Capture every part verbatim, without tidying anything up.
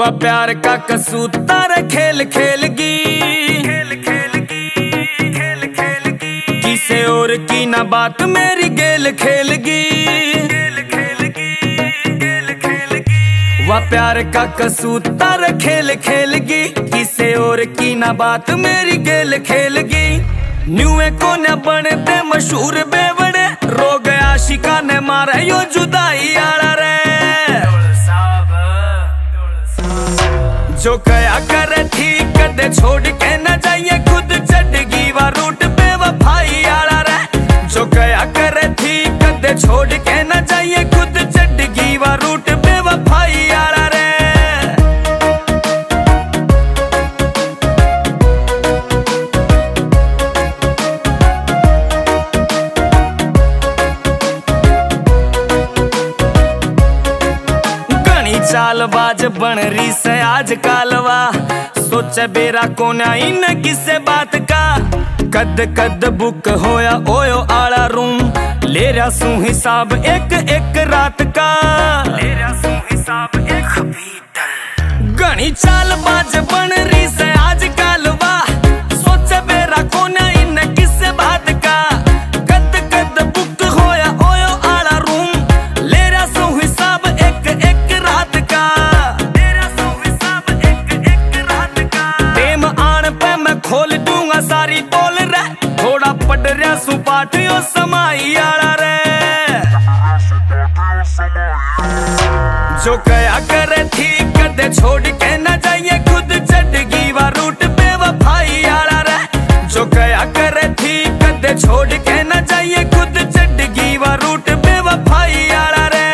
वह प्यार का कसूता खेल खेल गी खेल खेल गी खेल खेल गी किसे और की ना बात मेरी गेल खेल गी खेल खेल गी खेल खेल गी वह प्यार का कसूता खेल खेल गी किसे और की ना बात मेरी गेल खेल गी न्यूए को न बनते मशहूर बेवड़े रो गया शिका ने मारा यो जुदाई आला रे जो कया करे थी कदे छोड़ के न जाइए खुद चढ़गी वा रूट बेवफाई आला रे जो कया करे थी कदे छोड़ के न जाइए खुद चढ़गी वा रूट बेवफाई आला रे चालबाज बन रही से आज कालवा सोचे बेरा कोना इन किसे बात का कद कद बुक होया ओयो आला रूम ले रहा सू हिसाब एक एक रात का ले रहा सू हिसाब एक भीतर घनी चालबाज बन रही से आज कालवा सोचे बेरा कोना इन किसे बात का कद कद बुक होया ओयो आला रूम ले रहा सू हिसाब एक एक रात का तेरा सू हिसाब एक एक रात का टेम आन पे मैं खोल दूंगा सारी बोल रे थोड़ा पढ़ रहा सू पाठ यो समाई आला रे जो कया करे थी कदे छोड़ के न जाइए खुद चढ़गी वा रूट बेवफाई आला रे जो कया करे थी कदे छोड़ के न जाइए खुद चढ़गी वा रूट बेवफाई आला रे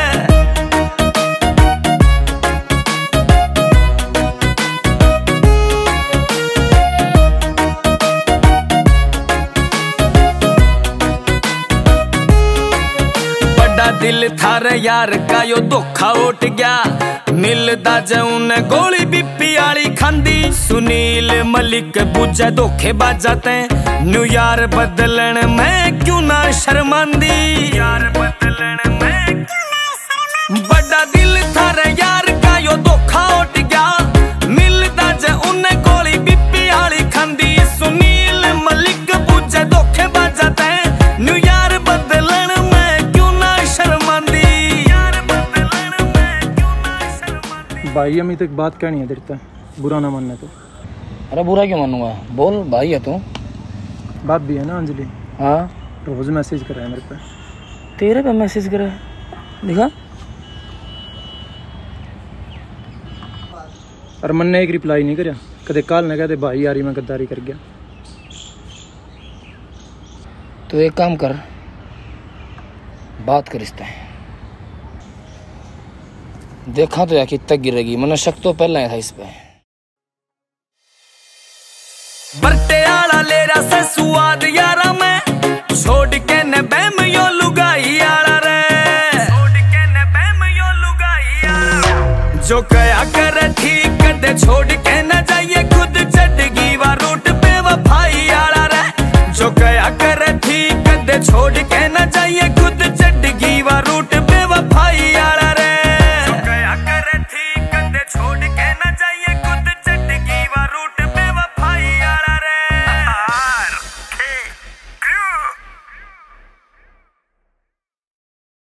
दिल थारे यार का यो धोखा उठ गया मिलदा जऊन गोली बिप्पी आली खांदी सुनील मलिक बुझे धोखे बाजाते न्यू यार बदलन मैं क्यों ना शर्मांदी यार बदलन मैं क्यों ना शर्मांदी बड़ा दिल थारे यार का यो धोखा उठ गया मिलदा जऊन गोली बिप्पी आली खांदी सुनील मलिक बुझे धोखे बाजाते न्यू यार बदलन भाई अमित एक बात कहनी है तेरे से बुरा ना मानना तो। अरे बुरा क्यों मानूंगा बोल भाई है तू। बात भी है ना अंजलि। हाँ रोज मैसेज कर रहा है मेरे पे। तेरे पे मैसेज कर रहा है दिखा। और मन ने एक रिप्लाई नहीं करा कदे काल ने कहते भाई यारी मैं गद्दारी कर गया। तो एक काम कर बात कर रिश्ता है देखा तो या कितना गिरेगी मैंने शक तो पहला ही था इस पे। बरते आला ले रहा से सुआद यारा मैं छोड़ के न बैम